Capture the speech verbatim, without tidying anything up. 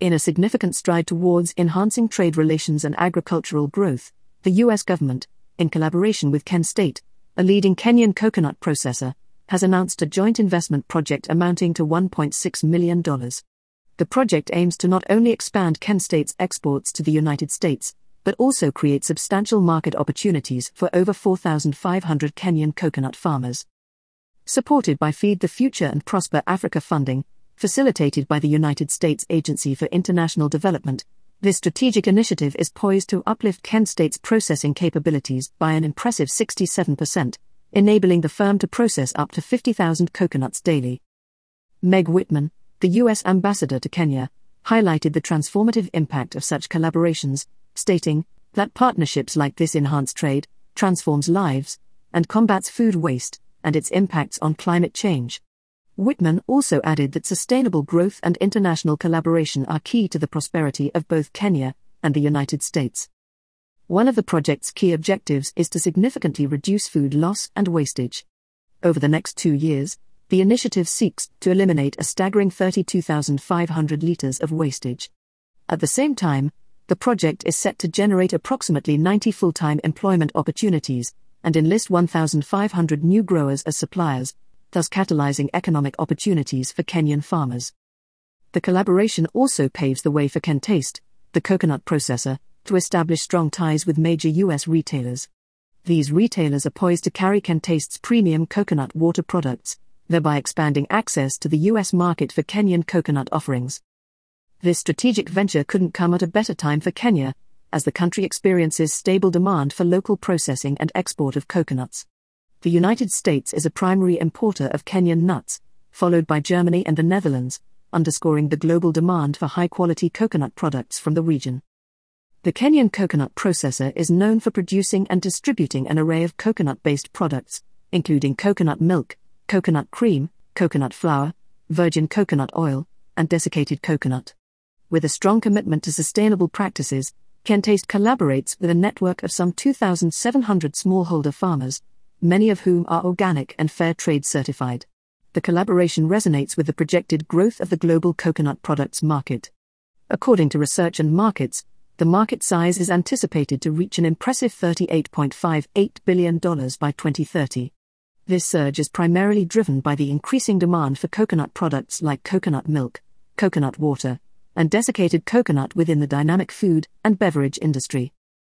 In a significant stride towards enhancing trade relations and agricultural growth, the U S government, in collaboration with Ken State, a leading Kenyan coconut processor, has announced a joint investment project amounting to one point six million dollars. The project aims to not only expand Ken State's exports to the United States, but also create substantial market opportunities for over four thousand five hundred Kenyan coconut farmers. Supported by Feed the Future and Prosper Africa funding, facilitated by the United States Agency for International Development, this strategic initiative is poised to uplift Ken State's processing capabilities by an impressive sixty-seven percent, enabling the firm to process up to fifty thousand coconuts daily. Meg Whitman, the U S ambassador to Kenya, highlighted the transformative impact of such collaborations, stating that partnerships like this enhance trade, transforms lives, and combats food waste and its impacts on climate change. Whitman also added that sustainable growth and international collaboration are key to the prosperity of both Kenya and the United States. One of the project's key objectives is to significantly reduce food loss and wastage. Over the next two years, the initiative seeks to eliminate a staggering thirty-two thousand five hundred liters of wastage. At the same time, the project is set to generate approximately ninety full-time employment opportunities and enlist one thousand five hundred new growers as suppliers, thus catalyzing economic opportunities for Kenyan farmers. The collaboration also paves the way for Ken Taste, the coconut processor, to establish strong ties with major U S retailers. These retailers are poised to carry Ken Taste's premium coconut water products, thereby expanding access to the U S market for Kenyan coconut offerings. This strategic venture couldn't come at a better time for Kenya, as the country experiences stable demand for local processing and export of coconuts. The United States is a primary importer of Kenyan nuts, followed by Germany and the Netherlands, underscoring the global demand for high-quality coconut products from the region. The Kenyan coconut processor is known for producing and distributing an array of coconut-based products, including coconut milk, coconut cream, coconut flour, virgin coconut oil, and desiccated coconut. With a strong commitment to sustainable practices, Ken Taste collaborates with a network of some two thousand seven hundred smallholder farmers, many of whom are organic and fair trade certified. The collaboration resonates with the projected growth of the global coconut products market. According to Research and Markets, the market size is anticipated to reach an impressive thirty-eight point five eight billion dollars by twenty thirty. This surge is primarily driven by the increasing demand for coconut products like coconut milk, coconut water, and desiccated coconut within the dynamic food and beverage industry.